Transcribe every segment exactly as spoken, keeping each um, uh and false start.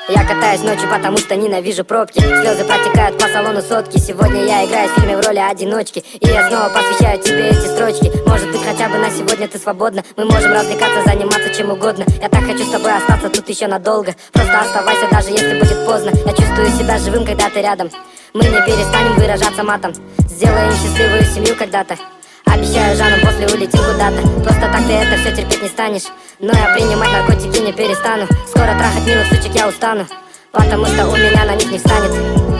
Я катаюсь ночью, потому что ненавижу пробки. Слезы протекают по салону сотки. Сегодня я играю в фильме в роли одиночки, и я снова посвящаю тебе эти строчки. Может быть, хотя бы на сегодня ты свободна. Мы можем развлекаться, заниматься чем угодно. Я так хочу с тобой остаться тут еще надолго. Просто оставайся, даже если будет поздно. Я чувствую себя живым, когда ты рядом. Мы не перестанем выражаться матом. Сделаем счастливую семью когда-то. Обещаю, Жанна, после улетим куда-то. Просто так ты это все терпеть не станешь. Но я принимать наркотики не перестану. Скоро трахать милых сучек я устану, потому что у меня на них не встанет.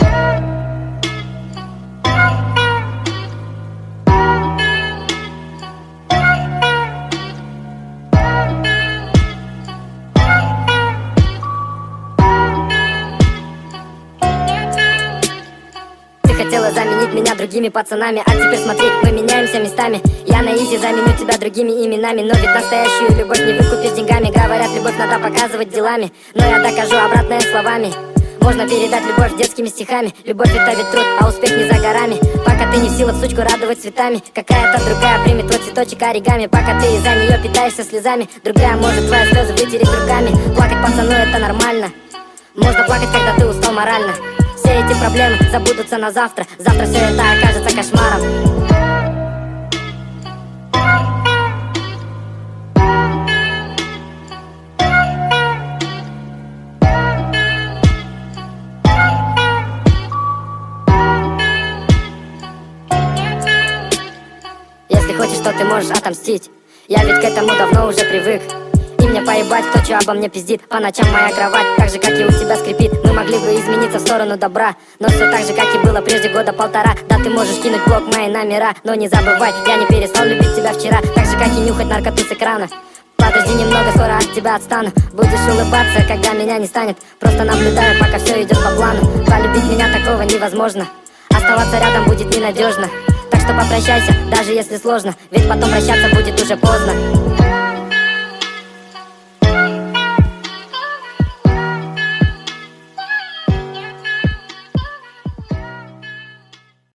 Хотела заменить меня другими пацанами, а теперь смотри, мы меняемся местами. Я на изи заменю тебя другими именами. Но ведь настоящую любовь не выкупишь деньгами. Говорят, любовь надо показывать делами, но я докажу обратное словами. Можно передать любовь детскими стихами. Любовь это ведь труд, а успех не за горами. Пока ты не в силах сучку радовать цветами, какая-то другая примет твой цветочек оригами. Пока ты из-за нее питаешься слезами, другая может твои слезы вытереть руками. Плакать пацану это нормально. Можно плакать, когда ты устал морально. Все эти проблемы забудутся на завтра. Завтра все это окажется кошмаром. Если хочешь, то ты можешь отомстить. Я ведь к этому давно уже привык. И мне поебать, кто чё обо мне пиздит. По ночам моя кровать, так же, как и у тебя скрипит. Мы могли бы измениться в сторону добра, но все так же, как и было прежде года полтора. Да, ты можешь кинуть блок мои номера, но не забывай, я не перестал любить тебя вчера. Так же, как и нюхать наркоту с экрана. Подожди немного, скоро от тебя отстану. Будешь улыбаться, когда меня не станет. Просто наблюдаю, пока все идет по плану. Полюбить меня такого невозможно. Оставаться рядом будет ненадежно. Так что попрощайся, даже если сложно, ведь потом прощаться будет уже поздно.